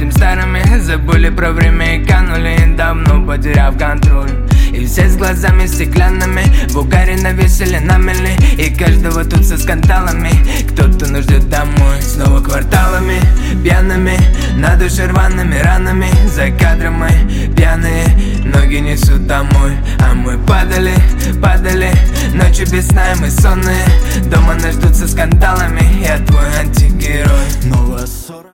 ходим старыми, забыли про время и канули, давно потеряв контроль. И все с глазами стеклянными, в угаре навесили на мели, и каждого тут со скандалами. Кто-то нас ждет домой, снова кварталами пьяными, на душе рваными ранами. За кадром мы пьяные, ноги несут домой. А мы падали, падали, ночью без сна и мы сонные. Дома нас ждут со скандалами, я твой антигерой. Но вас